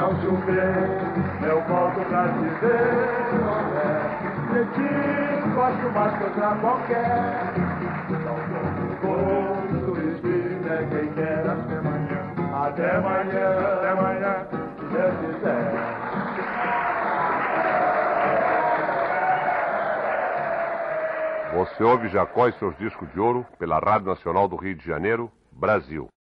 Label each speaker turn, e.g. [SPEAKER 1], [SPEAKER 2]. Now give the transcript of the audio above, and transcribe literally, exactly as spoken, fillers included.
[SPEAKER 1] não chover, eu volto pra te ver, mulher. De ti gosto mais que outra qualquer. Gosto e espírito é quem quer. Até amanhã, até amanhã, até amanhã, se Deus quiser.
[SPEAKER 2] Você ouve Jacó e seus discos de ouro pela Rádio Nacional do Rio de Janeiro, Brasil.